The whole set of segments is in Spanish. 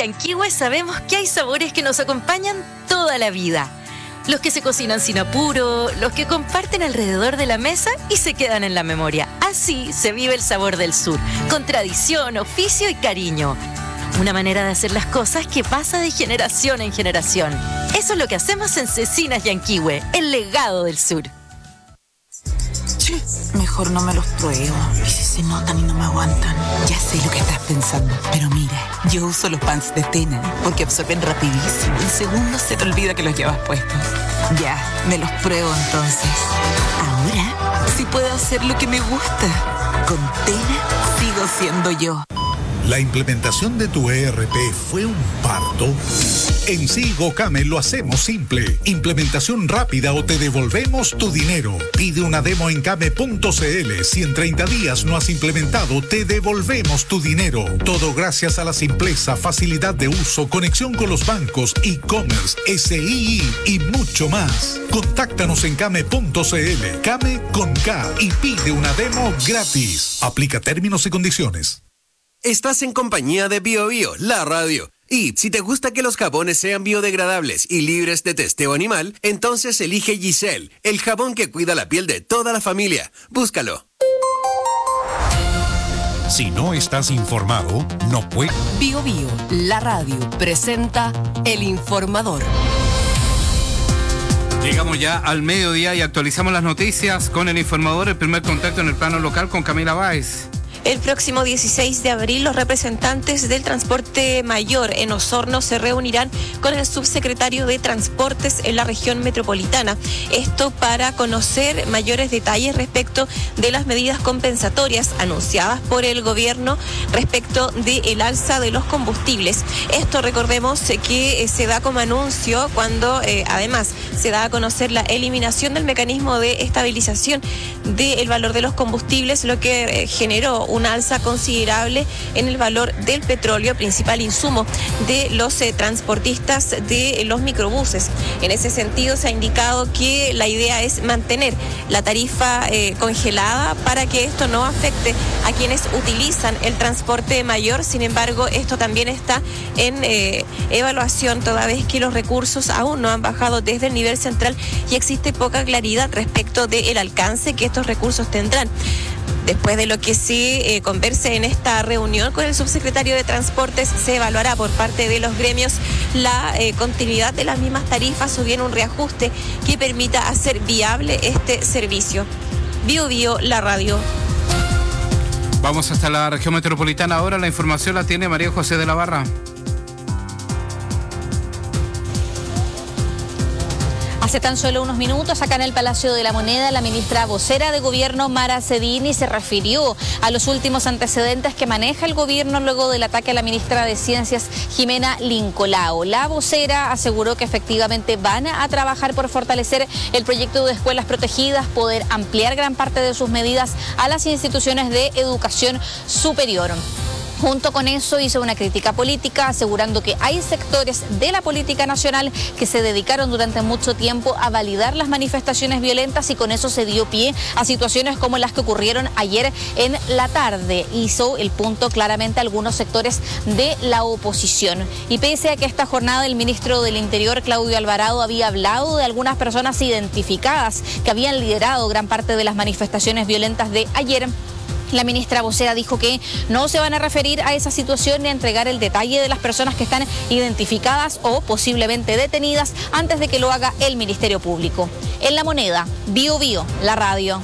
Yanquihue sabemos que hay sabores que nos acompañan toda la vida. Los que se cocinan sin apuro, los que comparten alrededor de la mesa y se quedan en la memoria. Así se vive el sabor del sur, con tradición, oficio y cariño. Una manera de hacer las cosas que pasa de generación en generación. Eso es lo que hacemos en Cecinas Yanquihue, el legado del sur. Che, mejor no me los pruebo. Y si se notan y no me aguantan. Ya sé lo que estás pensando, pero mira, yo uso los pants de Tena porque absorben rapidísimo. En segundos se te olvida que los llevas puestos. Ya, me los pruebo entonces. Ahora sí puedo hacer lo que me gusta. Con Tena sigo siendo yo. ¿La implementación de tu ERP fue un parto? En Sigo Came lo hacemos simple. Implementación rápida o te devolvemos tu dinero. Pide una demo en came.cl. Si en 30 días no has implementado, te devolvemos tu dinero. Todo gracias a la simpleza, facilidad de uso, conexión con los bancos, e-commerce, SII y mucho más. Contáctanos en came.cl. Came con K y pide una demo gratis. Aplica términos y condiciones. Estás en compañía de BioBio, la radio. Y si te gusta que los jabones sean biodegradables y libres de testeo animal, entonces elige Giselle, el jabón que cuida la piel de toda la familia. Búscalo. Si no estás informado, no puedes. BioBio, la radio, presenta El Informador. Llegamos ya al mediodía y actualizamos las noticias con El Informador, el primer contacto en el plano local con Camila Báez. El próximo 16 de abril, los representantes del transporte mayor en Osorno se reunirán con el subsecretario de Transportes en la región metropolitana. Esto para conocer mayores detalles respecto de las medidas compensatorias anunciadas por el gobierno respecto del alza de los combustibles. Esto, recordemos, que se da como anuncio cuando además se da a conocer la eliminación del mecanismo de estabilización del valor de los combustibles, lo que generó una alza considerable en el valor del petróleo, principal insumo de los transportistas de los microbuses. En ese sentido, se ha indicado que la idea es mantener la tarifa congelada para que esto no afecte a quienes utilizan el transporte mayor. Sin embargo, esto también está en evaluación, toda vez que los recursos aún no han bajado desde el nivel central y existe poca claridad respecto del alcance que estos recursos tendrán. Después de lo que se converse en esta reunión con el subsecretario de Transportes, se evaluará por parte de los gremios la continuidad de las mismas tarifas o bien un reajuste que permita hacer viable este servicio. BioBio, la radio. Vamos hasta la región metropolitana ahora. La información la tiene María José de la Barra. Hace tan solo unos minutos, acá en el Palacio de la Moneda, la ministra vocera de Gobierno, Mara Cedini, se refirió a los últimos antecedentes que maneja el gobierno luego del ataque a la ministra de Ciencias, Jimena Lincolao. La vocera aseguró que efectivamente van a trabajar por fortalecer el proyecto de escuelas protegidas, poder ampliar gran parte de sus medidas a las instituciones de educación superior. Junto con eso hizo una crítica política, asegurando que hay sectores de la política nacional que se dedicaron durante mucho tiempo a validar las manifestaciones violentas y con eso se dio pie a situaciones como las que ocurrieron ayer en la tarde. Hizo el punto claramente algunos sectores de la oposición. Y pese a que esta jornada el ministro del Interior, Claudio Alvarado, había hablado de algunas personas identificadas que habían liderado gran parte de las manifestaciones violentas de ayer, la ministra vocera dijo que no se van a referir a esa situación ni a entregar el detalle de las personas que están identificadas o posiblemente detenidas antes de que lo haga el Ministerio Público. En La Moneda, BioBio, la radio.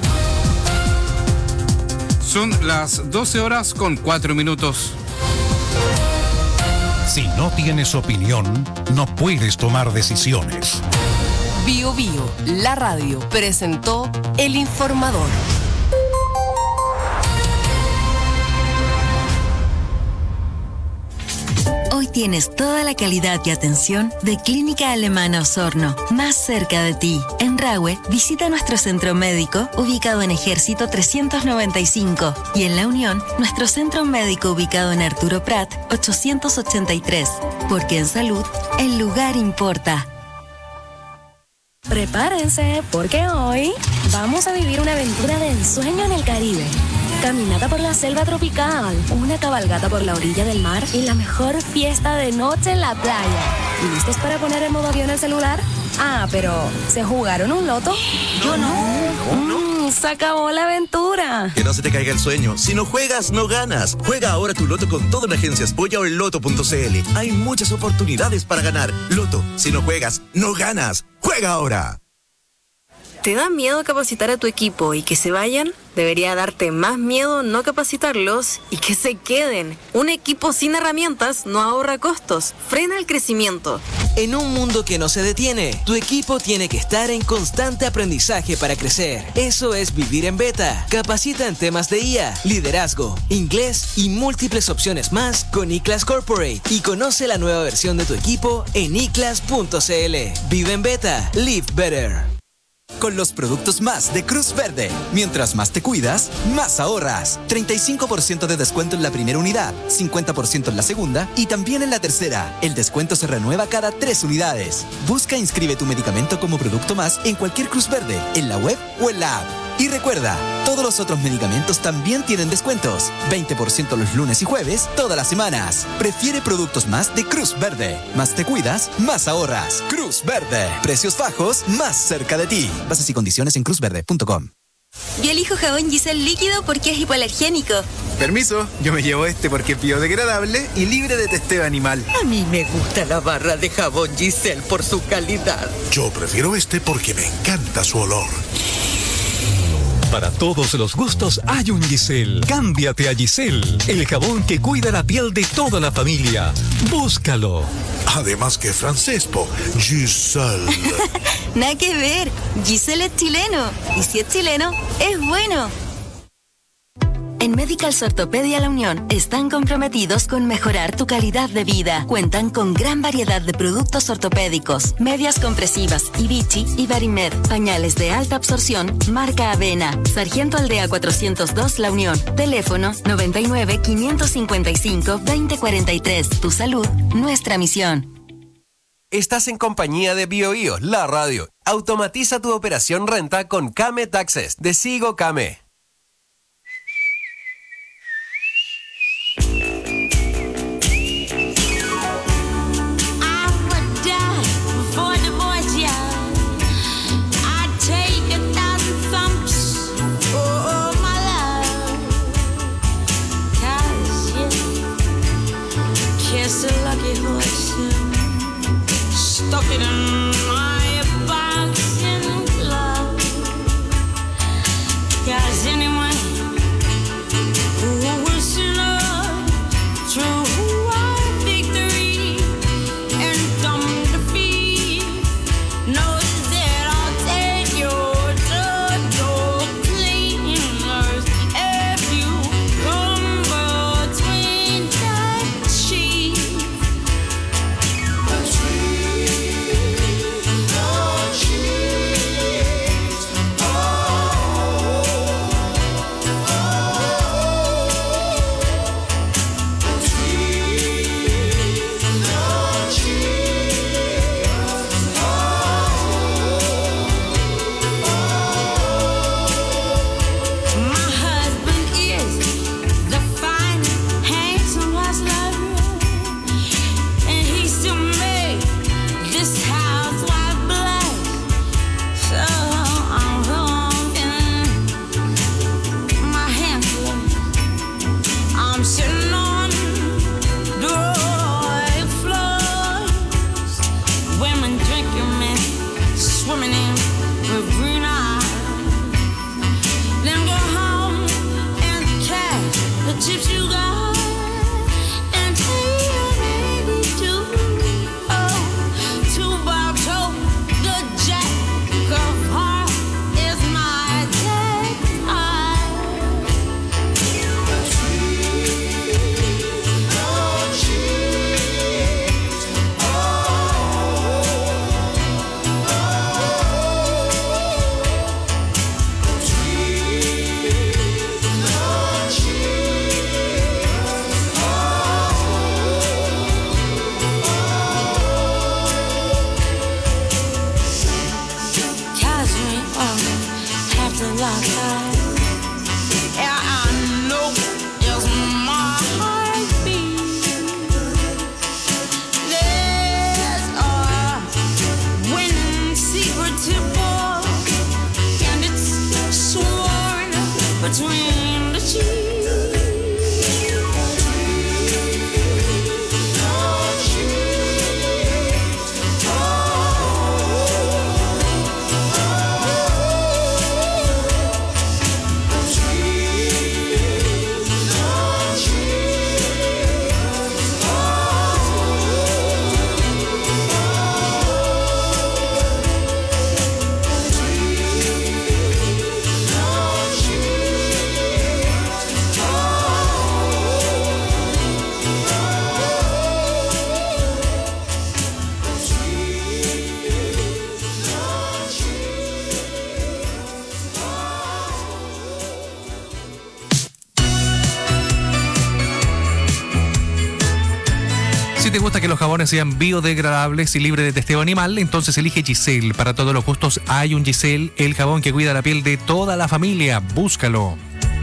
Son las 12:04. Si no tienes opinión, no puedes tomar decisiones. BioBio, la radio, presentó El Informador. Hoy tienes toda la calidad y atención de Clínica Alemana Osorno, más cerca de ti. En Rahue, visita nuestro centro médico ubicado en Ejército 395 y en La Unión, nuestro centro médico ubicado en Arturo Prat 883, porque en salud, el lugar importa. Prepárense, porque hoy vamos a vivir una aventura de ensueño en el Caribe. caminata por la selva tropical, una cabalgata por la orilla del mar y la mejor fiesta de noche en la playa. ¿Listos para poner en modo avión el celular? Ah, pero ¿se jugaron un loto? Yo no. Se acabó la aventura. Que no se te caiga el sueño. Si no juegas, no ganas. Juega ahora tu loto con todo en Agencias Polla o en loto.cl. Hay muchas oportunidades para ganar. Loto, si no juegas, no ganas. ¡Juega ahora! ¿Te da miedo capacitar a tu equipo y que se vayan? Debería darte más miedo no capacitarlos y que se queden. Un equipo sin herramientas no ahorra costos, frena el crecimiento. En un mundo que no se detiene, tu equipo tiene que estar en constante aprendizaje para crecer. Eso es vivir en beta. Capacita en temas de IA, liderazgo, inglés y múltiples opciones más con iClass Corporate y conoce la nueva versión de tu equipo en iclass.cl. Vive en beta, live better. Con los productos más de Cruz Verde. Mientras más te cuidas, más ahorras. 35% de descuento en la primera unidad, 50% en la segunda y también en la tercera. El descuento se renueva cada 3 unidades. Busca e inscribe tu medicamento como producto más en cualquier Cruz Verde, en la web o en la app. Y recuerda, todos los otros medicamentos también tienen descuentos. 20% los lunes y jueves, todas las semanas. Prefiere productos más de Cruz Verde. Más te cuidas, más ahorras. Cruz Verde. Precios bajos, más cerca de ti. Bases y condiciones en cruzverde.com. Yo elijo jabón Giselle líquido porque es hipoalergénico. Permiso, yo me llevo este porque es biodegradable y libre de testeo animal. A mí me gusta la barra de jabón Giselle por su calidad. Yo prefiero este porque me encanta su olor. Para todos los gustos hay un Giselle. Cámbiate a Giselle, el jabón que cuida la piel de toda la familia. Búscalo. Además que francés, Giselle. Nada que ver. Giselle es chileno. Y si es chileno, es bueno. En Medicals Ortopedia La Unión están comprometidos con mejorar tu calidad de vida. Cuentan con gran variedad de productos ortopédicos, medias compresivas, Vichy y Barimed, pañales de alta absorción, marca Avena. Sargento Aldea 402 La Unión. Teléfono 99 555 2043. Tu salud, nuestra misión. Estás en compañía de BioBio, la radio. Automatiza tu operación renta con Kame Taxes de Sigo Kame. Stuck it in my boxing glove. 'Cause anyone who was true our victory and some defeat knows that I'll take your cleaners if you come between the sheets. gusta que los jabones sean biodegradables y libres de testeo animal? Entonces elige Giselle. Para todos los gustos hay un Giselle, el jabón que cuida la piel de toda la familia. Búscalo.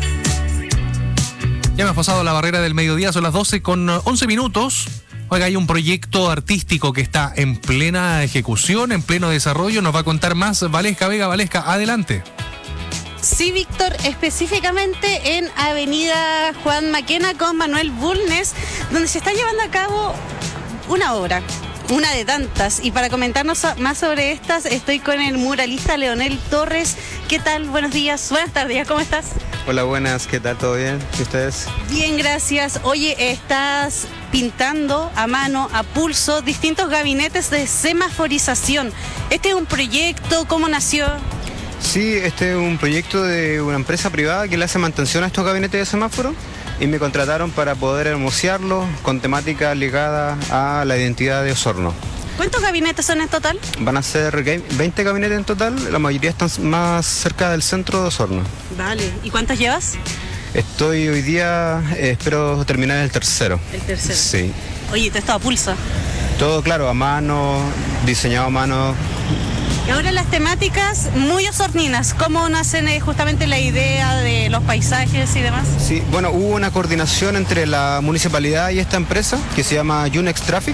Ya hemos pasado la barrera del mediodía, son las 12:11 minutos. Oiga, hay un proyecto artístico que está en plena ejecución, en pleno desarrollo. Nos va a contar más Valesca Vega. Valesca, adelante. Sí, Víctor, específicamente en Avenida Juan Maquena con Manuel Bulnes, donde se está llevando a cabo una obra, una de tantas. Y para comentarnos más sobre estas, estoy con el muralista Leonel Torres. ¿Qué tal? Buenos días, buenas tardes, ¿cómo estás? Hola, buenas, ¿qué tal? ¿Todo bien? ¿Y ustedes? Bien, gracias. Oye, estás pintando a mano, a pulso, distintos gabinetes de semaforización. ¿Este es un proyecto? ¿Cómo nació? Sí, este es un proyecto de una empresa privada que le hace mantención a estos gabinetes de semáforo y me contrataron para poder hermosearlos con temática ligada a la identidad de Osorno. ¿Cuántos gabinetes son en total? Van a ser 20 gabinetes en total, la mayoría están más cerca del centro de Osorno. Vale, ¿y cuántos llevas? Estoy hoy día, espero terminar el tercero. El tercero. Sí. Oye, ¿todo esto a pulso? Todo, claro, a mano, diseñado a mano. Y ahora las temáticas muy osorninas, ¿cómo nacen justamente la idea de los paisajes y demás? Sí, bueno, hubo una coordinación entre la municipalidad y esta empresa que se llama Unex Traffic,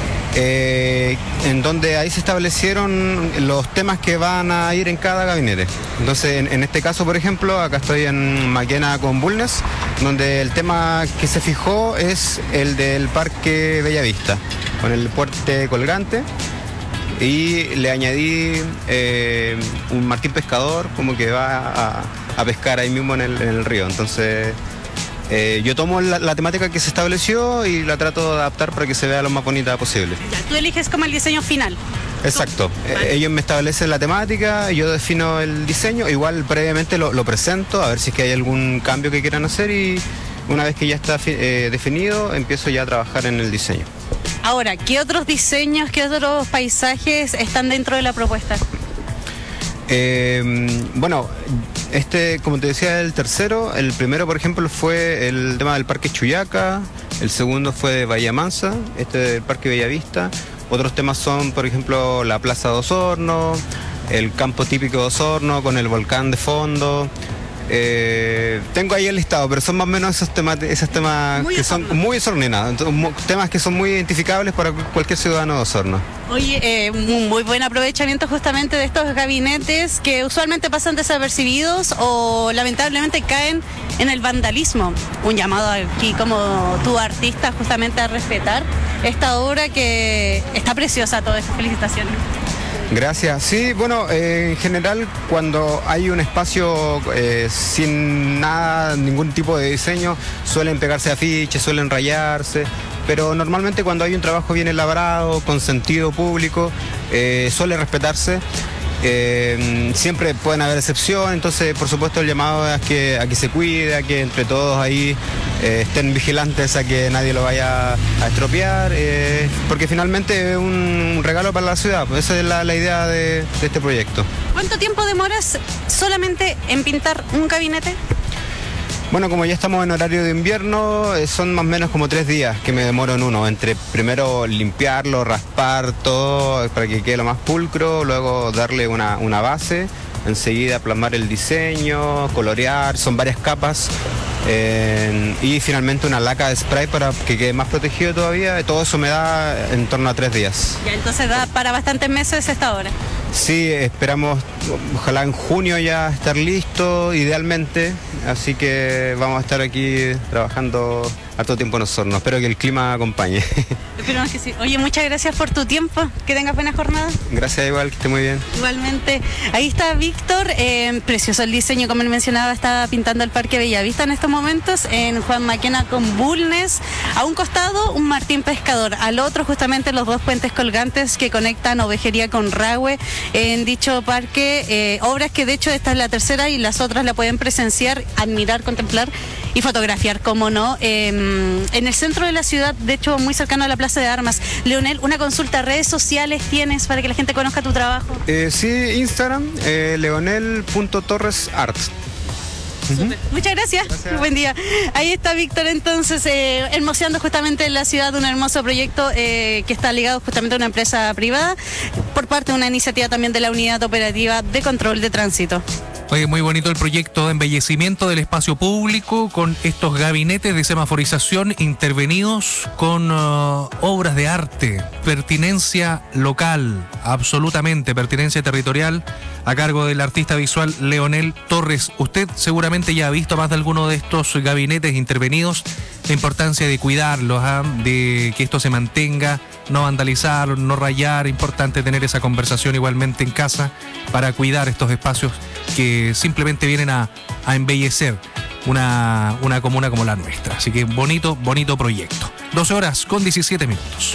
en donde ahí se establecieron los temas que van a ir en cada gabinete. Entonces, en este caso, por ejemplo, acá estoy en Maquena con Bulnes, donde el tema que se fijó es el del Parque Bellavista, con el puente colgante. Y le añadí un martín pescador como que va a pescar ahí mismo en el río. Entonces yo tomo la temática que se estableció y la trato de adaptar para que se vea lo más bonita posible. Ya, tú eliges como el diseño final. Exacto. Vale. Ellos me establecen la temática, yo defino el diseño, igual previamente lo presento a ver si es que hay algún cambio que quieran hacer y una vez que ya está definido empiezo ya a trabajar en el diseño. Ahora, ¿qué otros diseños, qué otros paisajes están dentro de la propuesta? Bueno, como te decía, el tercero. El primero, por ejemplo, fue el tema del Parque Chuyaca. El segundo fue de Bahía Mansa, del Parque Bellavista. Otros temas son, por ejemplo, la Plaza de Osorno, el campo típico de Osorno con el volcán de fondo. Tengo ahí el listado, pero son más o menos esos temas muy que son muy osorninas, temas que son muy identificables para cualquier ciudadano de Osorno. Oye, un muy buen aprovechamiento justamente de estos gabinetes que usualmente pasan desapercibidos o lamentablemente caen en el vandalismo. Un llamado aquí como tu artista justamente a respetar esta obra que está preciosa, toda esta felicitaciones. Gracias. Sí, bueno, en general cuando hay un espacio sin nada, ningún tipo de diseño, suelen pegarse afiches, suelen rayarse, pero normalmente cuando hay un trabajo bien elaborado, con sentido público, suele respetarse. Siempre pueden haber excepciones, entonces por supuesto el llamado es a que se cuide, a que entre todos ahí estén vigilantes a que nadie lo vaya a estropear, porque finalmente es un regalo para la ciudad, pues esa es la idea de este proyecto. ¿Cuánto tiempo demoras solamente en pintar un gabinete? Bueno, como ya estamos en horario de invierno, son más o menos como 3 días que me demoro en uno, entre primero limpiarlo, raspar todo para que quede lo más pulcro, luego darle una base, enseguida plasmar el diseño, colorear, son varias capas, y finalmente una laca de spray para que quede más protegido todavía. Todo eso me da en torno a 3 días. Ya, entonces da para bastantes meses esta obra. Sí, esperamos ojalá en junio ya estar listo, idealmente, así que vamos a estar aquí trabajando harto tiempo en Osorno. Espero que el clima acompañe. Esperamos que sí. Oye, muchas gracias por tu tiempo, que tengas buena jornada. Gracias igual, que esté muy bien. Igualmente. Ahí está Víctor, precioso el diseño, como él mencionaba, está pintando el Parque Bellavista en estos momentos, en Juan Maquena con Bulnes. A un costado, un Martín Pescador, al otro justamente los 2 puentes colgantes que conectan Ovejería con Rahue en dicho parque. Obras que de hecho esta es la tercera y las otras la pueden presenciar, admirar, contemplar y fotografiar, como no, en el centro de la ciudad, de hecho muy cercano a la Plaza de Armas. Leonel, una consulta, ¿redes sociales tienes para que la gente conozca tu trabajo? Sí, Instagram, leonel.torresart. Muchas gracias. Buen día. Ahí está Víctor entonces hermoseando justamente en la ciudad un hermoso proyecto que está ligado justamente a una empresa privada por parte de una iniciativa también de la Unidad Operativa de Control de Tránsito. Oye, muy bonito el proyecto de embellecimiento del espacio público con estos gabinetes de semaforización intervenidos con obras de arte, pertinencia local, absolutamente, pertinencia territorial, a cargo del artista visual Leonel Torres. Usted seguramente ya ha visto más de alguno de estos gabinetes intervenidos, la importancia de cuidarlos, de que esto se mantenga, no vandalizar, no rayar, importante tener esa conversación igualmente en casa para cuidar estos espacios que simplemente vienen a embellecer una comuna como la nuestra. Así que bonito proyecto. 12 horas con 17 minutos.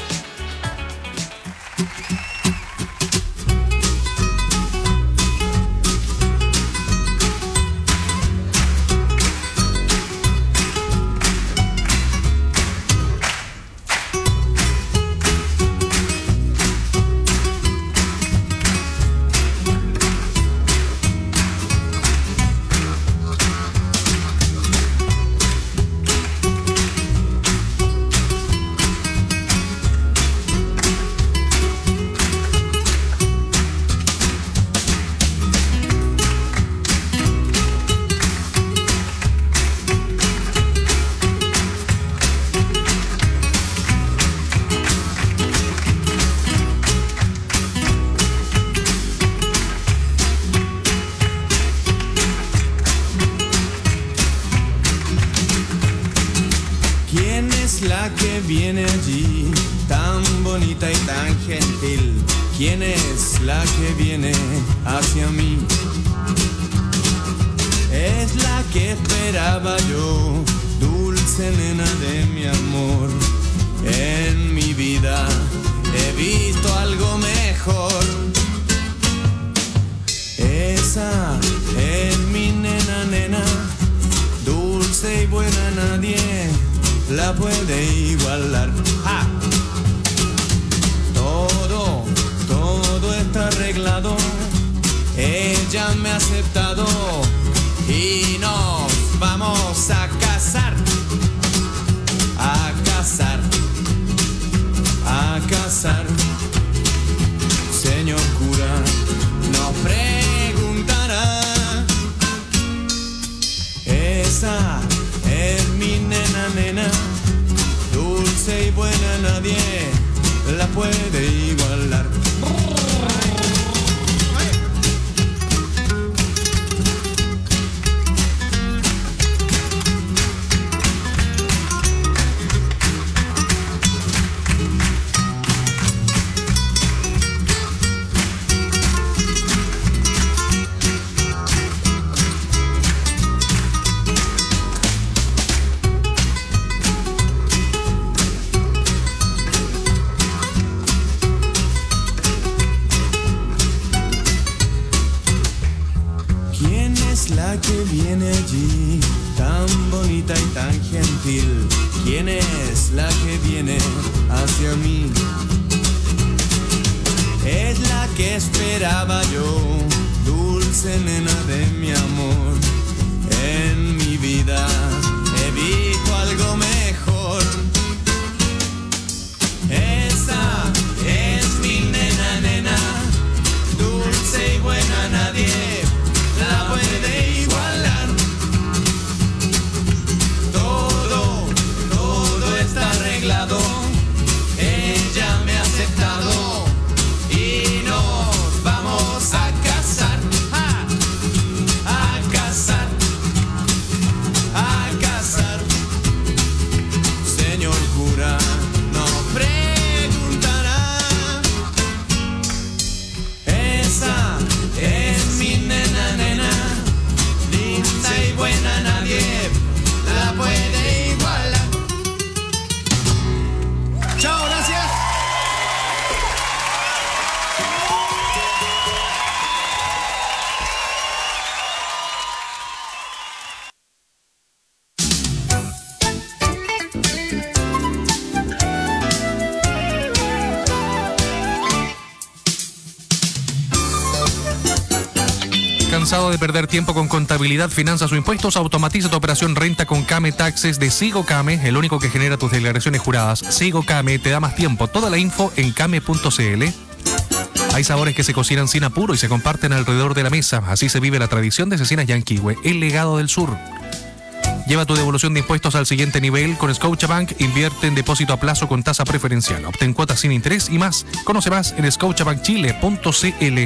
viene allí, tan bonita y tan gentil? ¿Quién es la que viene hacia mí? Es la que esperaba yo, dulce nena de mi amor. En mi vida he visto algo mejor. Esa es mi nena, nena, dulce y buena, nadie la puede igualar. ¡Ja! Todo está arreglado, ella me ha aceptado y nos vamos a casar, a casar, a casar. Señor cura, nos preguntará, esa es mi nena, nena, dulce y buena, nadie la puede igualar. Que viene allí, tan bonita y tan gentil. ¿Quién es la que viene hacia mí? Es la que esperaba yo, dulce nena de mi amor. En mi vida he visto algo mejor. Esa es mi nena, nena, dulce y buena, nadie la puede igualar. Todo está arreglado, ella me ha aceptado y nos vamos a casar, a casar, a ¿Cansado de perder tiempo con contabilidad, finanzas o impuestos? Automatiza tu operación renta con Came Taxes de Sigo Came, el único que genera tus declaraciones juradas. Sigo Came te da más tiempo. Toda la info en came.cl. Hay sabores que se cocinan sin apuro y se comparten alrededor de la mesa. Así se vive la tradición de Cecinas Yanquihue, el legado del sur. Lleva tu devolución de impuestos al siguiente nivel con Scotiabank. Invierte en depósito a plazo con tasa preferencial. Obtén cuotas sin interés y más. Conoce más en scotiabankchile.cl.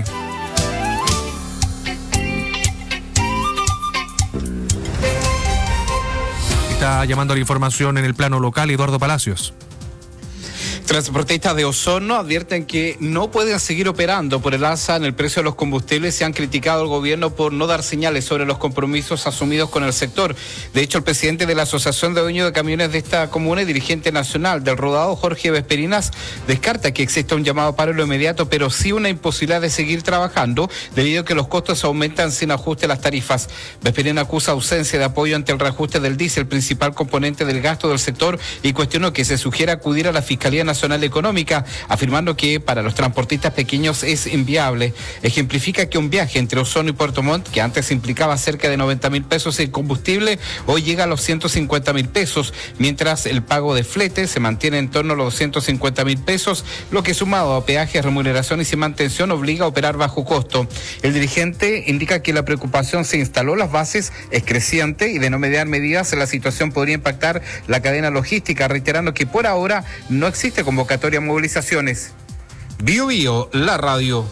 Está llamando a la información en el plano local Eduardo Palacios. Transportistas de Osorno advierten que no pueden seguir operando por el alza en el precio de los combustibles y han criticado al gobierno por no dar señales sobre los compromisos asumidos con el sector. De hecho, el presidente de la Asociación de Dueños de Camiones de esta comuna y dirigente nacional del rodado, Jorge Vesperinas, descarta que exista un llamado paro en lo inmediato, pero sí una imposibilidad de seguir trabajando debido a que los costos aumentan sin ajuste a las tarifas. Vesperinas acusa ausencia de apoyo ante el reajuste del diésel, principal componente del gasto del sector, y cuestionó que se sugiera acudir a la Fiscalía Nacional Económica, afirmando que para los transportistas pequeños es inviable. Ejemplifica que un viaje entre Osorno y Puerto Montt, que antes implicaba cerca de 90.000 pesos en combustible, hoy llega a los 150.000 pesos, mientras el pago de flete se mantiene en torno a los 250.000 pesos, lo que sumado a peajes, remuneraciones y mantención obliga a operar bajo costo. El dirigente indica que la preocupación se instaló, las bases es creciente y de no mediar medidas la situación podría impactar la cadena logística, reiterando que por ahora no existe convocatoria a movilizaciones. Bio Bio, la radio.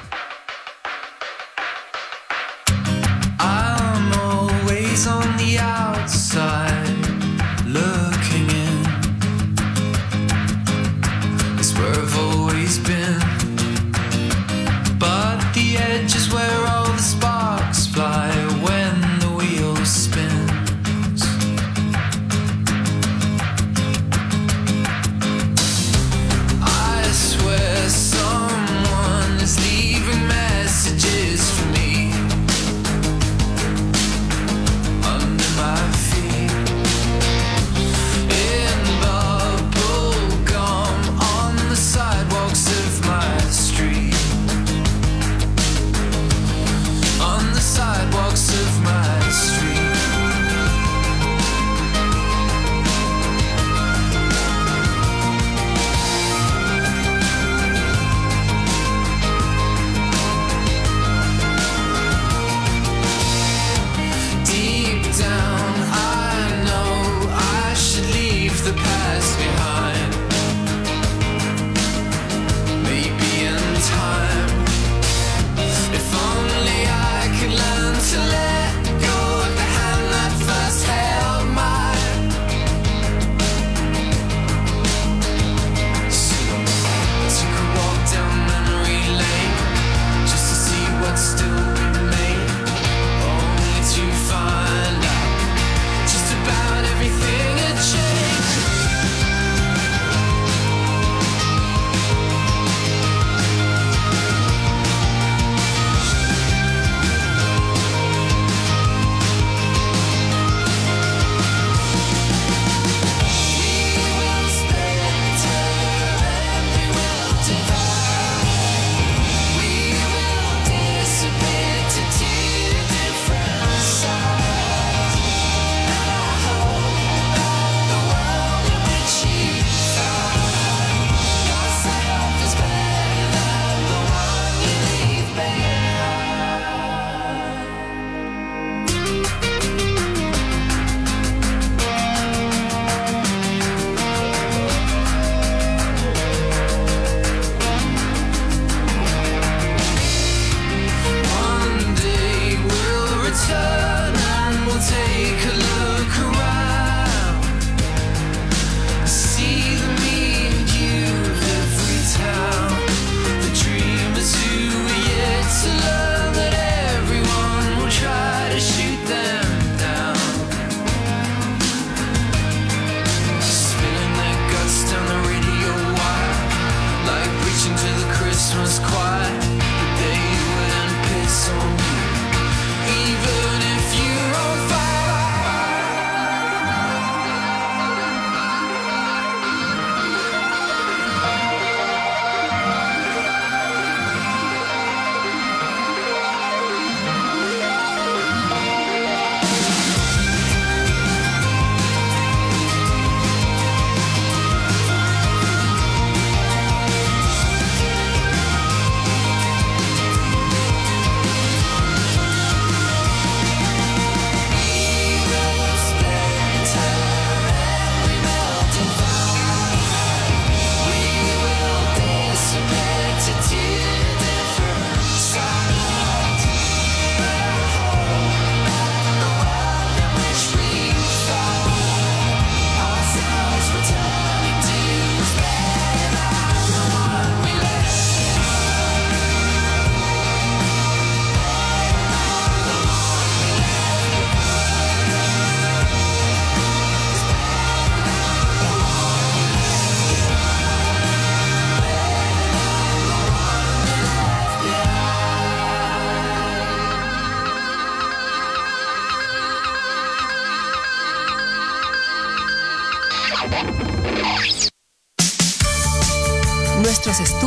I'm always on the outside, looking in. It's where I've always been. But the edge is where all the sparks fly when the wheels spin. Someone is leaving messages for me under my feet, in bubble gum on the sidewalks of my street, on the sidewalks of my street. The past behind, maybe in time. If only I could learn to let go of the hand that first held mine. So I took a walk down memory lane just to see what still remained, only to find out just about everything had changed.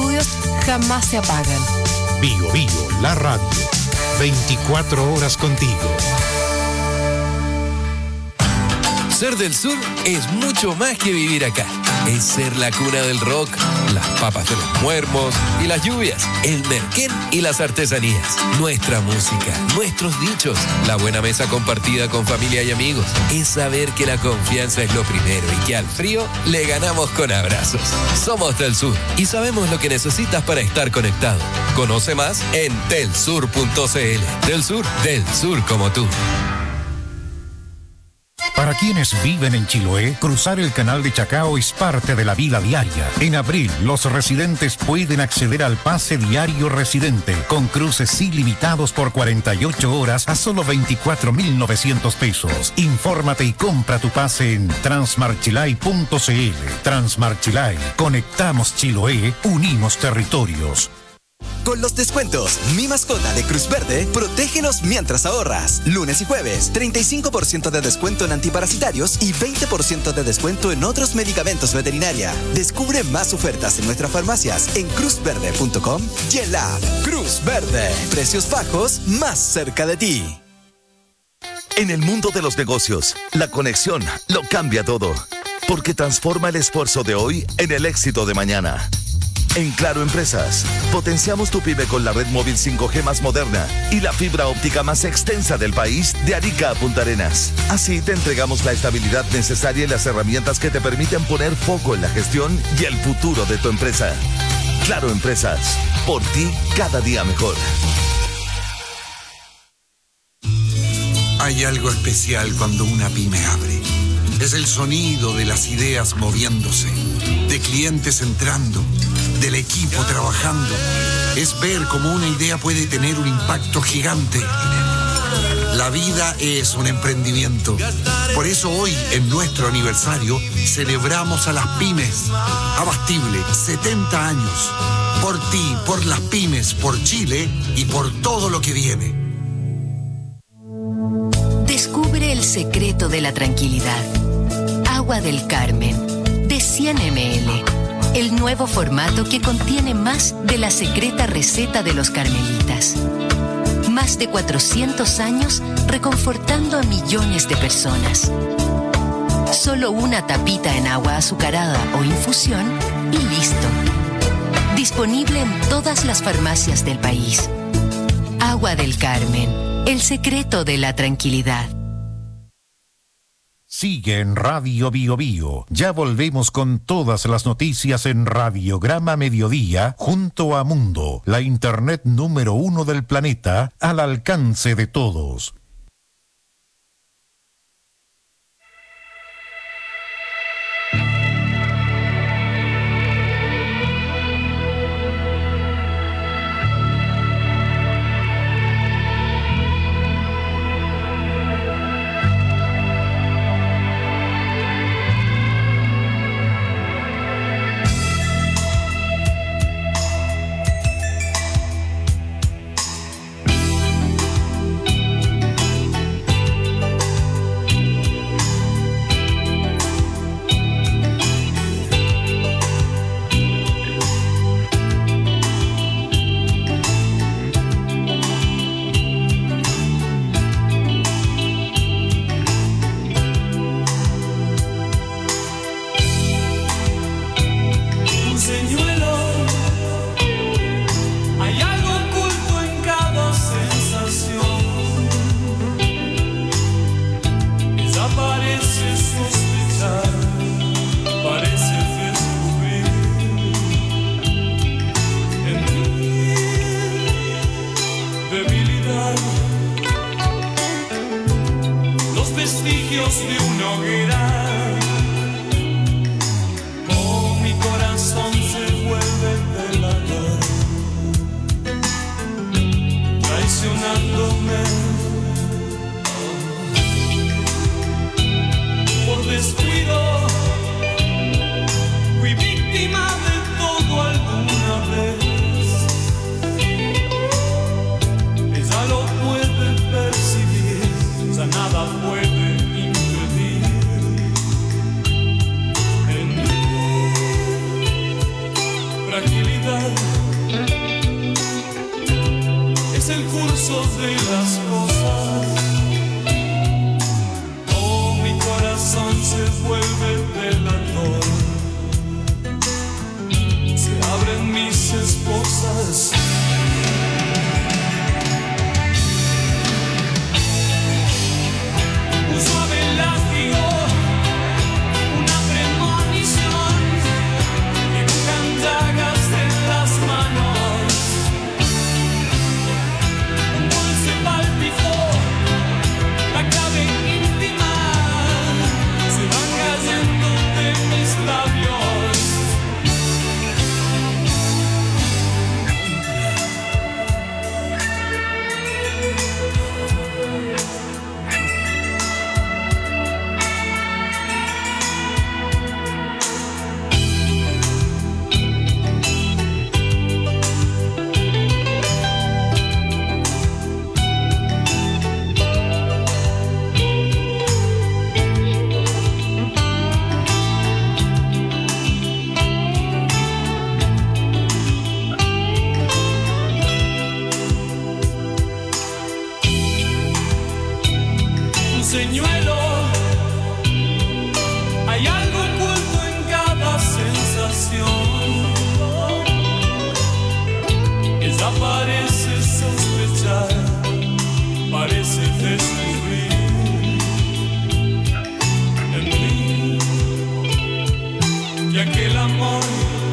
estudios jamás se apagan. Bio Bio, la radio. 24 horas contigo. Ser del sur es mucho más que vivir acá. Es ser la cuna del rock, las papas de los muermos y las lluvias, el merquén y las artesanías, nuestra música, nuestros dichos, la buena mesa compartida con familia y amigos. Es saber que la confianza es lo primero y que al frío le ganamos con abrazos. Somos del sur y sabemos lo que necesitas para estar conectado. Conoce más en telsur.cl. Del sur como tú. Para quienes viven en Chiloé, cruzar el canal de Chacao es parte de la vida diaria. En abril, los residentes pueden acceder al pase diario residente, con cruces ilimitados por 48 horas a solo 24.900 pesos. Infórmate y compra tu pase en transmarchilay.cl. Transmarchilay. Conectamos Chiloé, unimos territorios. Con los descuentos Mi Mascota de Cruz Verde, protégenos mientras ahorras. Lunes y jueves, 35% de descuento en antiparasitarios y 20% de descuento en otros medicamentos veterinaria. Descubre más ofertas en nuestras farmacias en cruzverde.com y en la app. Cruz Verde, precios bajos más cerca de ti. En el mundo de los negocios, la conexión lo cambia todo, porque transforma el esfuerzo de hoy en el éxito de mañana. En Claro Empresas, potenciamos tu pyme con la red móvil 5G más moderna y la fibra óptica más extensa del país de Arica a Punta Arenas. Así te entregamos la estabilidad necesaria y las herramientas que te permiten poner foco en la gestión y el futuro de tu empresa. Claro Empresas, por ti cada día mejor. Hay algo especial cuando una pyme abre. Es el sonido de las ideas moviéndose, de clientes entrando, del equipo trabajando. Es ver cómo una idea puede tener un impacto gigante. La vida es un emprendimiento. Por eso hoy, en nuestro aniversario, celebramos a las pymes. Abastible, 70 años. Por ti, por las pymes, por Chile y por todo lo que viene. Descubre el secreto de la tranquilidad. Agua del Carmen, de 100 ml. El nuevo formato que contiene más de la secreta receta de los carmelitas. Más de 400 años reconfortando a millones de personas. Solo una tapita en agua azucarada o infusión y listo. Disponible en todas las farmacias del país. Agua del Carmen, el secreto de la tranquilidad. Sigue en Radio Bio Bio. Ya volvemos con todas las noticias en Radiograma Mediodía junto a Mundo, la internet número 1 del planeta, al alcance de todos. curso de las cosas. Oh, mi corazón se vuelve delator. Se abren mis esposas. Un suave látigo, una premonición, dibujan llagas en las manos. Un dulce pálpito, la clave íntima, se van cayendo de mis labios. Un señuelo, hay algo oculto en cada sensación. Ella parece sospechar, parece descubrir en mí que aquel amor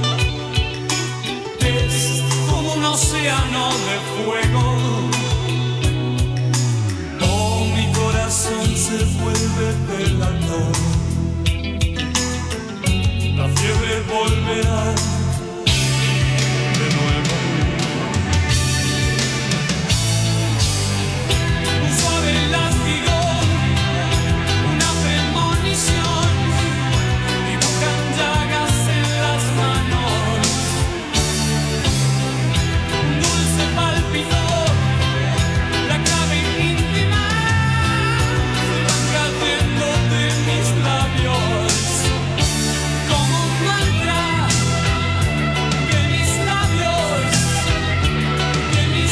es como un océano de fuego. Mi corazón se vuelve delator. La fiebre volverá de nuevo. Un suave látigo, una premonición, dibujan llagas en las manos. Un dulce pálpito, la clave íntima, de mis labios, como un mantra, que mis labios, que mis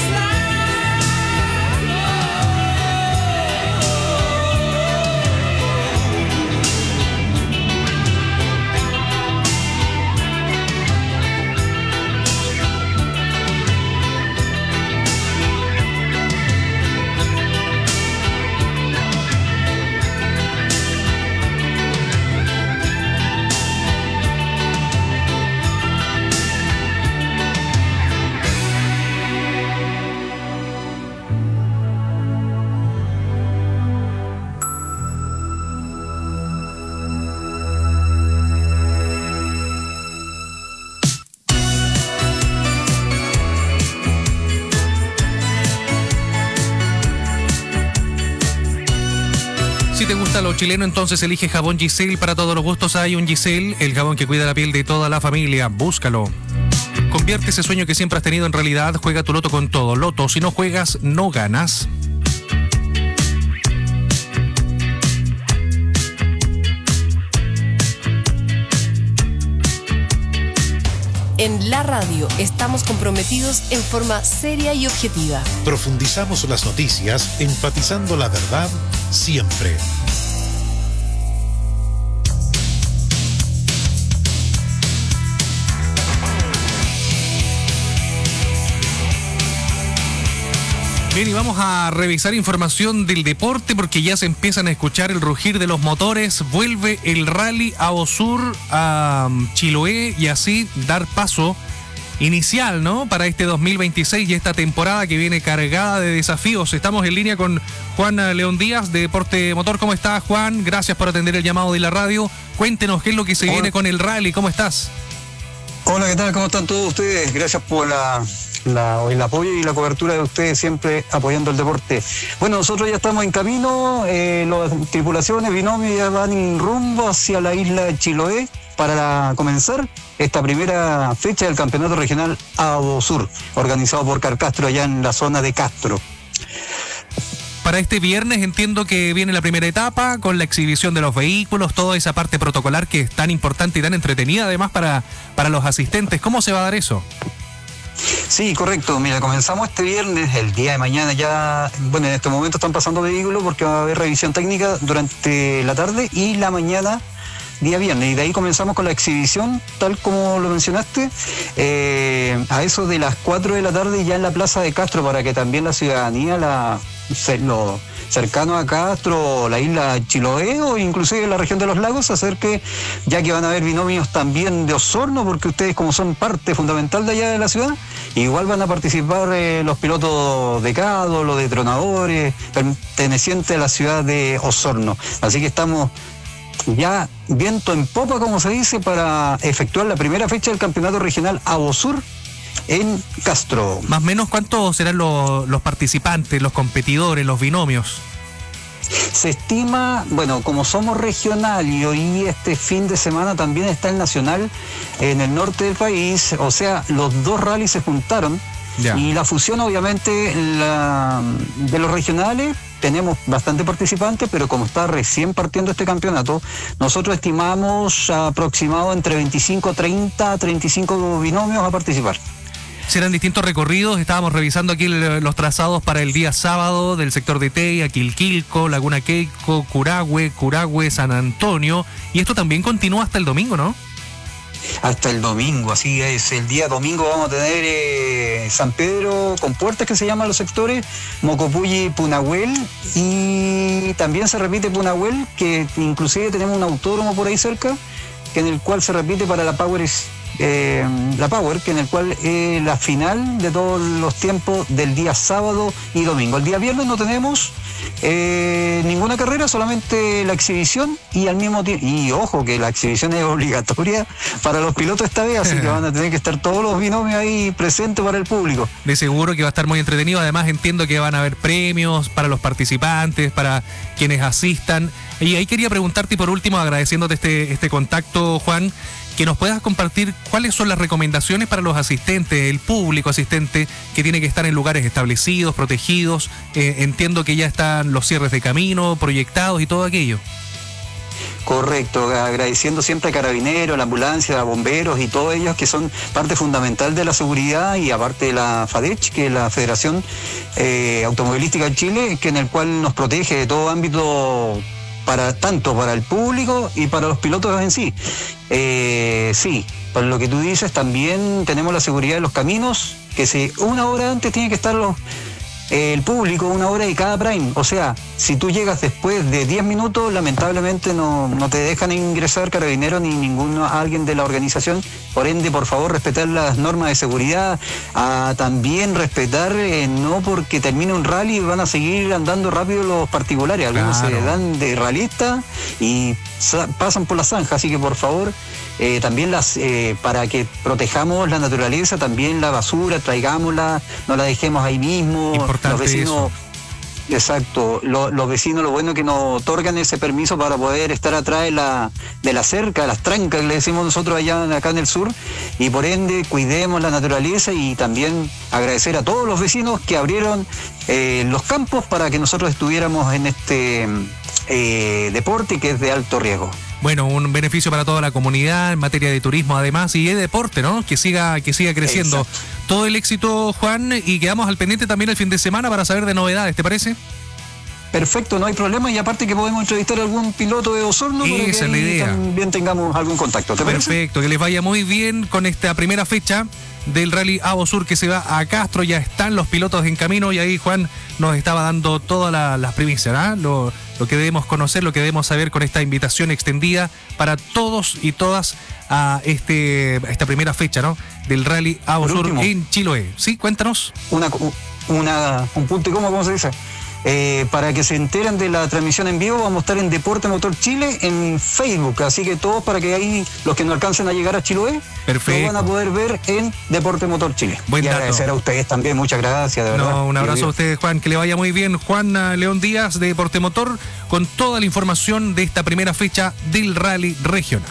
Si te gusta lo chileno, entonces elige jabón Giselle. Para todos los gustos hay un Giselle, el jabón que cuida la piel de toda la familia. Búscalo. Convierte ese sueño que siempre has tenido en realidad. Juega tu loto con todo. Loto, si no juegas, no ganas. En la radio estamos comprometidos en forma seria y objetiva. Profundizamos las noticias, enfatizando la verdad siempre. Bien, y vamos a revisar información del deporte porque ya se empiezan a escuchar el rugir de los motores. Vuelve el rally Avosur a Chiloé y así dar paso inicial, ¿no?, para este 2026 y esta temporada que viene cargada de desafíos. Estamos en línea con Juan León Díaz de Deporte Motor. ¿Cómo estás, Juan? Gracias por atender el llamado de la radio. Cuéntenos qué es lo que se viene con el rally. ¿Cómo estás? Hola, ¿qué tal? ¿Cómo están todos ustedes? Gracias por el apoyo y la cobertura de ustedes, siempre apoyando el deporte. Bueno, nosotros ya estamos en camino, las tripulaciones, binomios ya van en rumbo hacia la isla de Chiloé para comenzar esta primera fecha del campeonato regional Avosur, organizado por Carcastro allá en la zona de Castro. Para este viernes entiendo que viene la primera etapa con la exhibición de los vehículos, toda esa parte protocolar que es tan importante y tan entretenida además para los asistentes. ¿Cómo se va a dar eso? Sí, correcto. Mira, comenzamos este viernes, el día de mañana ya, bueno, en este momento están pasando vehículos porque va a haber revisión técnica durante la tarde y la mañana, día viernes. Y de ahí comenzamos con la exhibición, tal como lo mencionaste, a eso de las 4 de la tarde ya en la Plaza de Castro, para que también la ciudadanía, lo cercano a Castro, la isla Chiloé o inclusive la región de los lagos se acerque, ya que van a haber binomios también de Osorno, porque ustedes, como son parte fundamental de allá de la ciudad, igual van a participar los pilotos de Cado, los de Tronadores, pertenecientes a la ciudad de Osorno. Así que estamos ya viento en popa, como se dice, para efectuar la primera fecha del campeonato regional Avosur en Castro. Más o menos, ¿cuántos serán los participantes, los competidores, los binomios? Se estima, bueno, como somos regional y hoy este fin de semana también está el nacional en el norte del país, o sea, los dos rallies se juntaron. Ya. Y la fusión, obviamente, de los regionales, tenemos bastante participantes, pero como está recién partiendo este campeonato, nosotros estimamos aproximado entre 25, 30, 35 binomios a participar. Serán distintos recorridos, estábamos revisando aquí los trazados para el día sábado del sector de Teia, Quilquilco, Laguna Queico, Curahue, San Antonio, y esto también continúa hasta el domingo, ¿no? Hasta el domingo, así es. El día domingo vamos a tener San Pedro con Puertas, que se llaman los sectores, Mocopulli, Punahuel, y también se repite Punahuel, que inclusive tenemos un autódromo por ahí cerca, que en el cual se repite para la Power, que en el cual la final de todos los tiempos del día sábado y domingo. El día viernes no tenemos ninguna carrera, solamente la exhibición, y al mismo tiempo, y ojo que la exhibición es obligatoria para los pilotos esta vez, así que van a tener que estar todos los binomios ahí presentes para el público. De seguro que va a estar muy entretenido. Además, entiendo que van a haber premios para los participantes, para quienes asistan. Y ahí quería preguntarte, y por último, agradeciéndote este contacto, Juan, que nos puedas compartir cuáles son las recomendaciones para los asistentes, el público asistente, que tiene que estar en lugares establecidos, protegidos. Entiendo que ya están los cierres de camino proyectados y todo aquello. Correcto, agradeciendo siempre a Carabineros, la ambulancia, a bomberos y todos ellos que son parte fundamental de la seguridad, y aparte de la FADECH, que es la Federación Automovilística de Chile, que en el cual nos protege de todo ámbito, tanto para el público y para los pilotos en sí. Sí, para lo que tú dices, también tenemos la seguridad de los caminos, que una hora antes tiene que estar el público, una hora de cada prime. O sea, si tú llegas después de 10 minutos, lamentablemente no te dejan ingresar Carabineros ni alguien de la organización. Por ende, por favor, respetar las normas de seguridad, también respetar, no porque termine un rally van a seguir andando rápido los particulares. Algunos se dan de ralista y pasan por la zanja, así que por favor, también para que protejamos la naturaleza, también la basura, traigámosla, no la dejemos ahí mismo. Importante los vecinos, eso. Exacto, los vecinos, lo bueno es que nos otorgan ese permiso para poder estar atrás de la cerca, las trancas que le decimos nosotros acá en el sur, y por ende cuidemos la naturaleza, y también agradecer a todos los vecinos que abrieron los campos para que nosotros estuviéramos en este deporte que es de alto riesgo. Bueno, un beneficio para toda la comunidad en materia de turismo, además, y de deporte, ¿no? Que siga creciendo. Exacto. Todo el éxito, Juan, y quedamos al pendiente también el fin de semana para saber de novedades, ¿te parece? Perfecto, no hay problema, y aparte que podemos entrevistar a algún piloto de Osorno para que es la idea. También tengamos algún contacto. ¿Te parece? Perfecto, que les vaya muy bien con esta primera fecha del Rally Avosur que se va a Castro. Ya están los pilotos en camino, y ahí Juan nos estaba dando todas las primicias, ¿no? Lo que debemos conocer, lo que debemos saber con esta invitación extendida para todos y todas a esta primera fecha, ¿no? Del Rally Avosur en Chiloé. ¿Sí? Cuéntanos. Un punto y ¿cómo se dice? Para que se enteren de la transmisión en vivo, vamos a estar en Deporte Motor Chile en Facebook, así que todos, para que ahí los que no alcancen a llegar a Chiloé, lo van a poder ver en Deporte Motor Chile. Buen dato. Agradecer a ustedes también, muchas gracias, de verdad. Un abrazo a ustedes, Juan, que le vaya muy bien. Juan León Díaz de Deporte Motor, con toda la información de esta primera fecha del Rally Regional.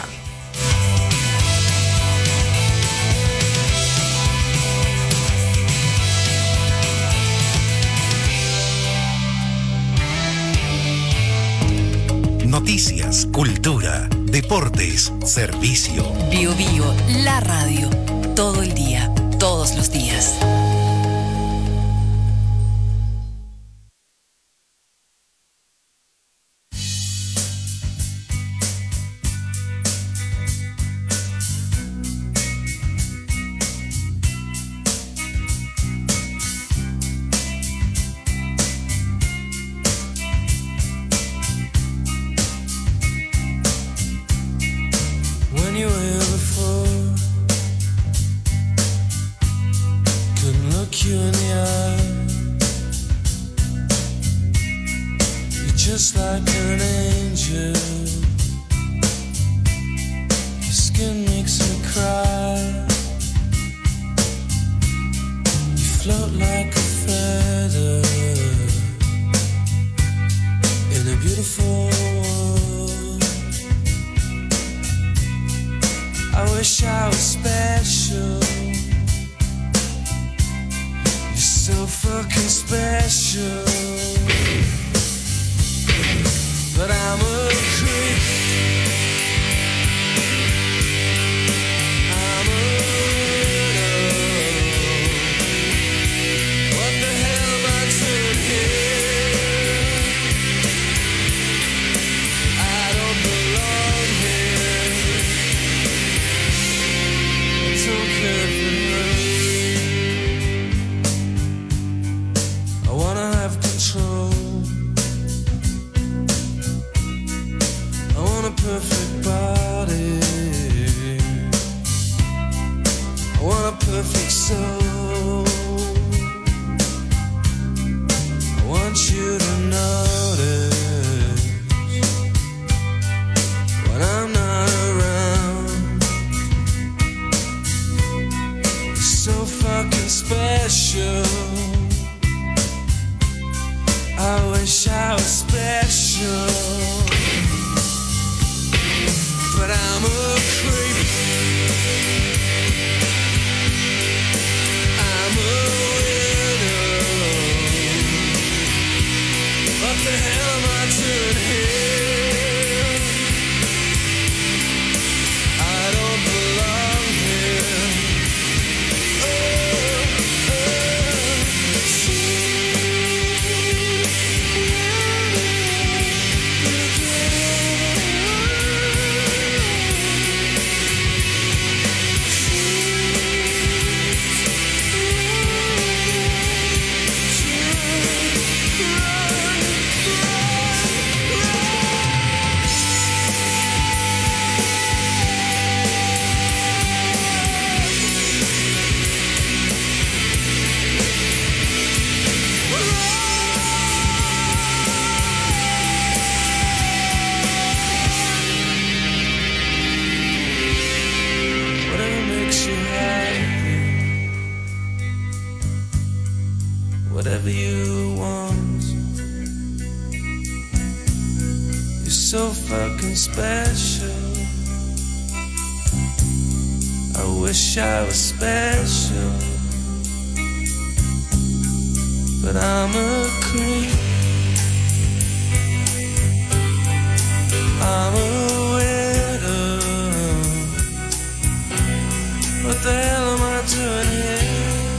Noticias, cultura, deportes, servicio. Bio, la radio, todo el día, todos los días. When you were here before, couldn't look you in the eye. You're just like an angel. Your skin makes me cry. You float like a feather in a beautiful world. I wish I was special. You're so fucking special. But I'm a creep. I'm a widow. What the hell am I doing here? I don't belong here. Don't care for her. I wanna have control. I want a perfect body. I want a perfect soul. I want you to notice when I'm not around. You're so fucking special. I wish I was special. But I'm a creep. I'm a widow. What the hell am I doing here? I don't belong here. Whatever makes you happy, whatever you want. You're so fucking special. I wish I was special, but I'm a creep. I'm a widow. What the hell am I doing here?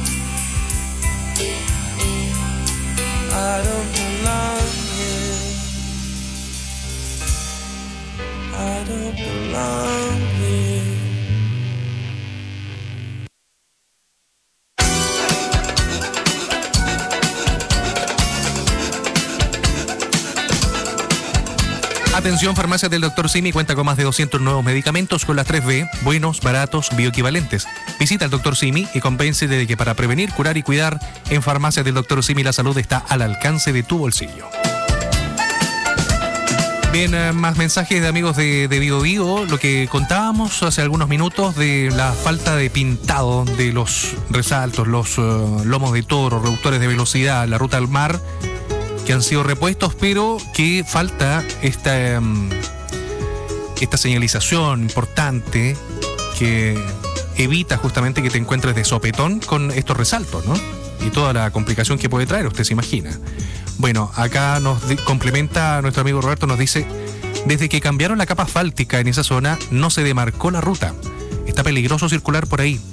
I don't belong here. I don't belong here. Atención, Farmacias del Dr. Simi cuenta con más de 200 nuevos medicamentos con las 3B, buenos, baratos, bioequivalentes. Visita al Dr. Simi y convéncete de que para prevenir, curar y cuidar, en Farmacias del Dr. Simi la salud está al alcance de tu bolsillo. Bien, más mensajes de amigos de Bio Bio. Lo que contábamos hace algunos minutos de la falta de pintado de los resaltos, los lomos de toro, reductores de velocidad, la ruta al mar, que han sido repuestos, pero que falta esta señalización importante que evita justamente que te encuentres de sopetón con estos resaltos, ¿no? Y toda la complicación que puede traer, usted se imagina. Bueno, acá nos complementa nuestro amigo Roberto, nos dice: desde que cambiaron la capa asfáltica en esa zona no se demarcó la ruta. Está peligroso circular por ahí.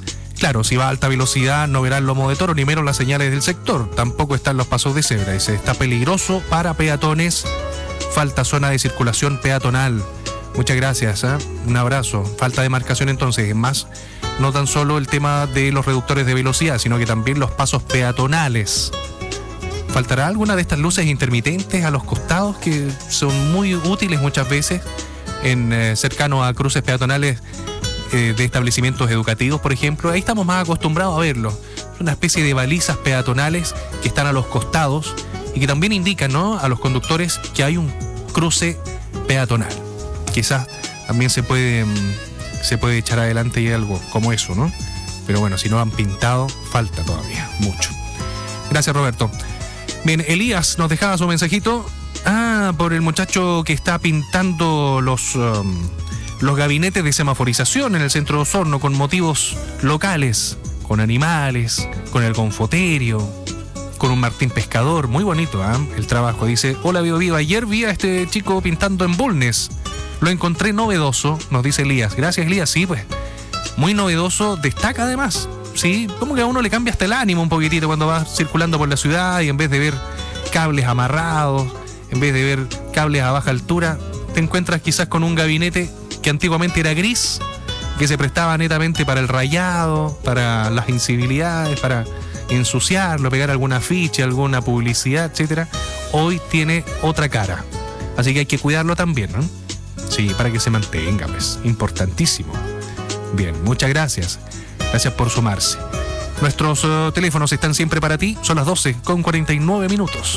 Claro, si va a alta velocidad no verá el lomo de toro, ni menos las señales del sector. Tampoco están los pasos de cebra. Dice, está peligroso para peatones. Falta zona de circulación peatonal. Muchas gracias, ¿eh? Un abrazo. Falta de marcación entonces. Es más, no tan solo el tema de los reductores de velocidad, sino que también los pasos peatonales. ¿Faltará alguna de estas luces intermitentes a los costados que son muy útiles muchas veces en cercano a cruces peatonales de establecimientos educativos, por ejemplo? Ahí estamos más acostumbrados a verlo. Es una especie de balizas peatonales que están a los costados y que también indican, ¿no?, a los conductores que hay un cruce peatonal. Quizás también se puede echar adelante y algo como eso, ¿no? Pero bueno, si no han pintado, falta todavía mucho. Gracias, Roberto. Bien, Elías nos dejaba su mensajito. Por el muchacho que está pintando los gabinetes de semaforización en el centro de Osorno con motivos locales, con animales, con el Confoterio, con un Martín Pescador. Muy bonito, el trabajo. Dice, hola, Bio Viva. Ayer vi a este chico pintando en Bulnes. Lo encontré novedoso, nos dice Elías. Gracias, Elías. Sí, pues, muy novedoso. Destaca además, sí, como que a uno le cambia hasta el ánimo un poquitito cuando va circulando por la ciudad y en vez de ver cables amarrados, en vez de ver cables a baja altura, te encuentras quizás con un gabinete que antiguamente era gris, que se prestaba netamente para el rayado, para las incivilidades, para ensuciarlo, pegar alguna ficha, alguna publicidad, etcétera. Hoy tiene otra cara. Así que hay que cuidarlo también, ¿no? Sí, para que se mantenga, pues. Importantísimo. Bien, muchas gracias. Gracias por sumarse. Nuestros teléfonos están siempre para ti. Son las 12:49.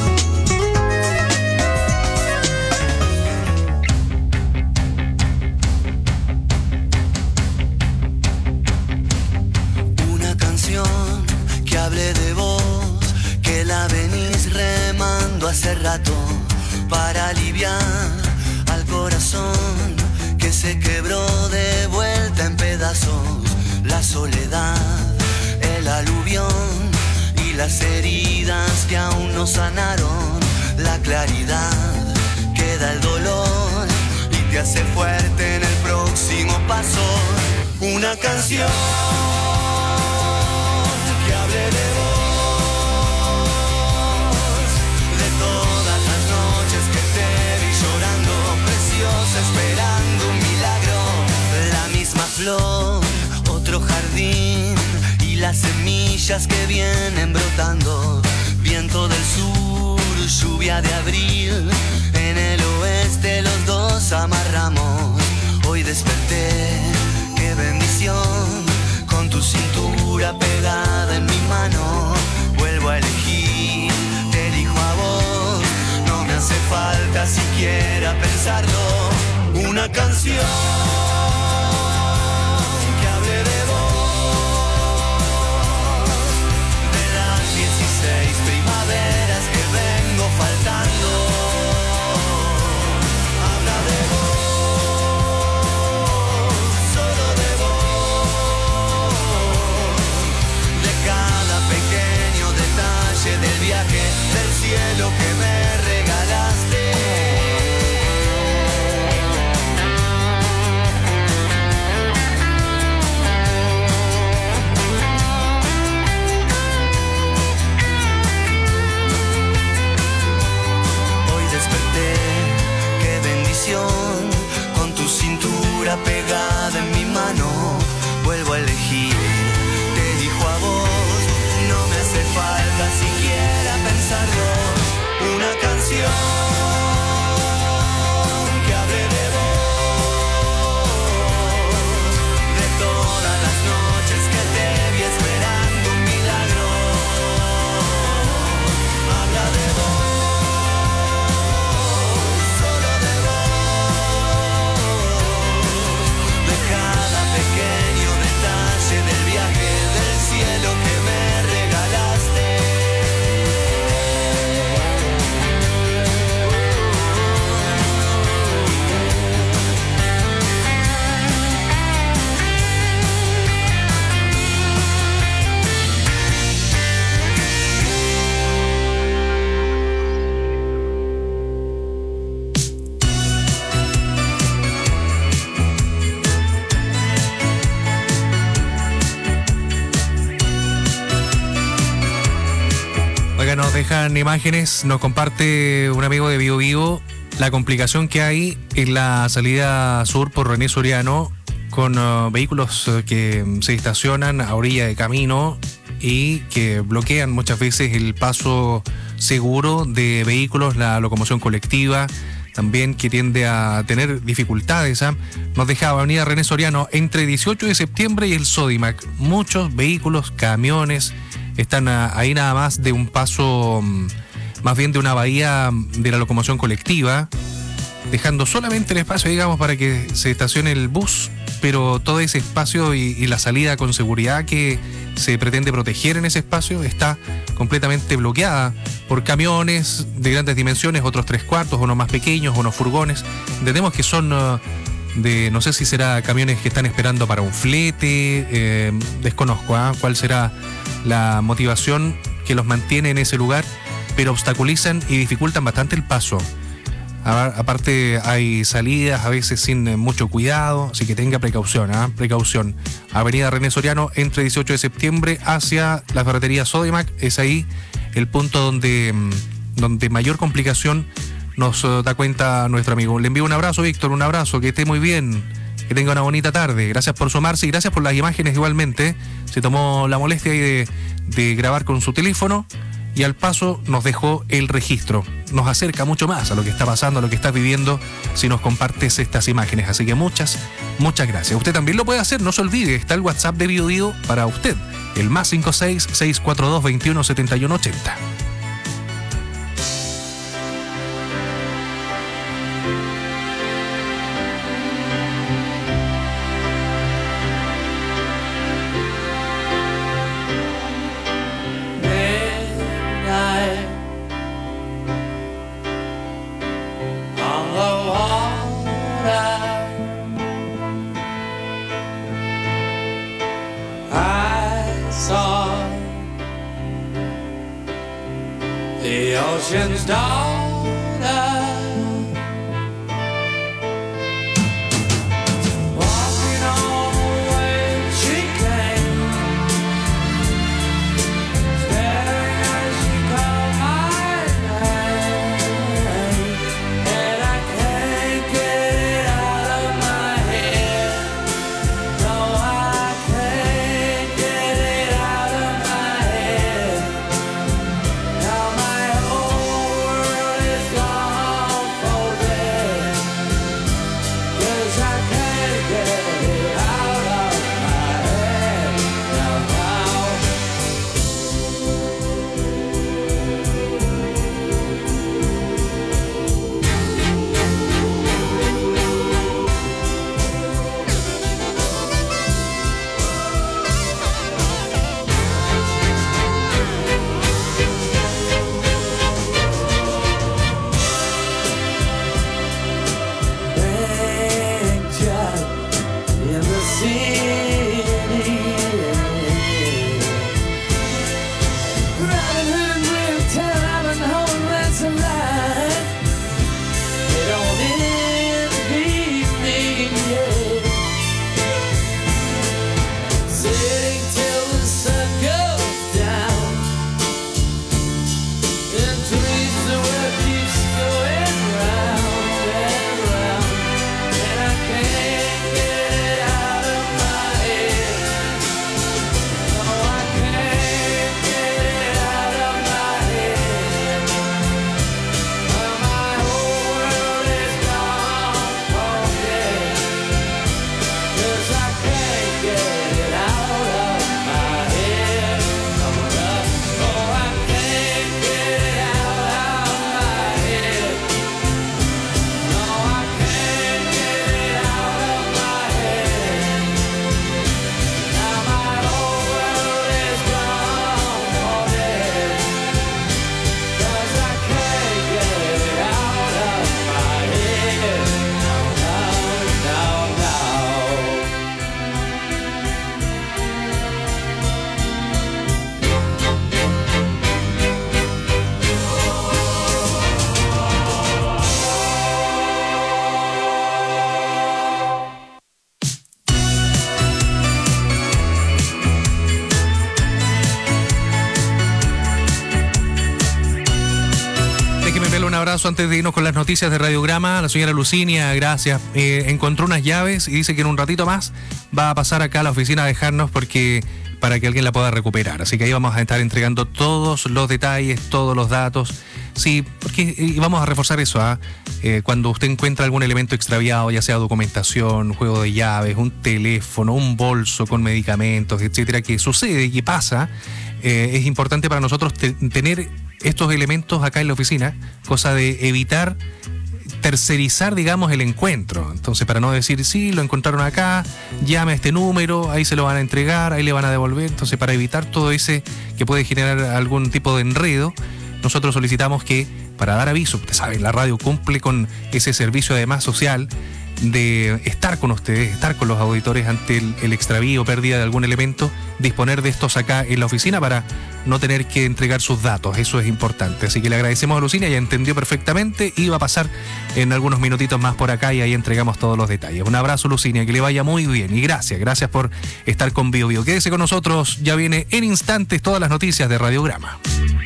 Una canción que hable de vos, que la venís remando hace rato, para aliviar al corazón que se quebró de vuelta en pedazos. La soledad, el aluvión y las heridas que aún no sanaron. La claridad queda el dolor y te hace fuerte en el próximo paso. Una canción que hable de vos, de todas las noches que te vi llorando, preciosa, esperando un milagro. La misma flor, otro jardín y las semillas que vienen brotando. Viento del sur, lluvia de abril, en el oeste los dos amarramos. Hoy desperté, qué bendición, con tu cintura pegada en mi mano. Vuelvo a elegir, te elijo a vos, no me hace falta siquiera pensarlo. Una canción que hable de vos, de las 16 primaveras que vengo faltando. Habla de vos, solo de vos, de cada pequeño detalle del viaje, del cielo que me regalaste. Acá nos dejan imágenes, nos comparte un amigo de Bio Vivo la complicación que hay en la salida sur por René Soriano con vehículos que se estacionan a orilla de camino y que bloquean muchas veces el paso seguro de vehículos, la locomoción colectiva, también que tiende a tener dificultades. Nos deja Avenida René Soriano entre 18 de septiembre y el Sodimac. Muchos vehículos, camiones, están ahí nada más de un paso, más bien de una bahía de la locomoción colectiva, dejando solamente el espacio, digamos, para que se estacione el bus, pero todo ese espacio y la salida con seguridad que se pretende proteger en ese espacio está completamente bloqueada por camiones de grandes dimensiones, otros 3/4, unos más pequeños, unos furgones. Entendemos que son no sé si será camiones que están esperando para un flete, desconozco cuál será la motivación que los mantiene en ese lugar, pero obstaculizan y dificultan bastante el paso. Aparte hay salidas a veces sin mucho cuidado, así que tenga precaución, precaución. Avenida René Soriano entre 18 de septiembre hacia la ferretería Sodimac, es ahí el punto donde mayor complicación nos da cuenta nuestro amigo. Le envío un abrazo, Víctor, un abrazo, que esté muy bien, que tenga una bonita tarde. Gracias por sumarse y gracias por las imágenes igualmente. Se tomó la molestia ahí de grabar con su teléfono y al paso nos dejó el registro. Nos acerca mucho más a lo que está pasando, a lo que estás viviendo, si nos compartes estas imágenes. Así que muchas gracias. Usted también lo puede hacer, no se olvide, está el WhatsApp de Bio Vivo para usted, el +56 642 21 71 80. Ocean's daughter, walking on the way she came, staring as she called my name, and I can't get it out of my head. No, I can't get it out of my head. Now my whole world is gone. abrazo antes de irnos con las noticias de Radiograma. La señora Lucinia, gracias. Encontró unas llaves y dice que en un ratito más va a pasar acá a la oficina a dejarnos para que alguien la pueda recuperar. Así que ahí vamos a estar entregando todos los detalles, todos los datos. Sí, porque y vamos a reforzar eso. Cuando usted encuentra algún elemento extraviado, ya sea documentación, juego de llaves, un teléfono, un bolso con medicamentos, etcétera, que sucede y que pasa, es importante para nosotros tener estos elementos acá en la oficina, cosa de evitar tercerizar, digamos, el encuentro. Entonces, para no decir, sí, lo encontraron acá, llame a este número, ahí se lo van a entregar, ahí le van a devolver. Entonces, para evitar todo ese que puede generar algún tipo de enredo, nosotros solicitamos que, para dar aviso, ustedes saben, la radio cumple con ese servicio además social de estar con ustedes, estar con los auditores ante el extravío o pérdida de algún elemento, disponer de estos acá en la oficina para no tener que entregar sus datos. Eso es importante. Así que le agradecemos a Lucinia, ya entendió perfectamente y va a pasar en algunos minutitos más por acá y ahí entregamos todos los detalles. Un abrazo, Lucinia, que le vaya muy bien y gracias por estar con Bio Bio. Quédese con nosotros, ya viene en instantes todas las noticias de Radiograma.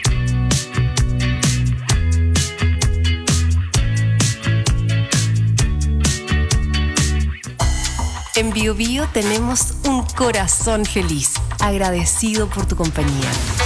En Bio Bio tenemos un corazón feliz, agradecido por tu compañía.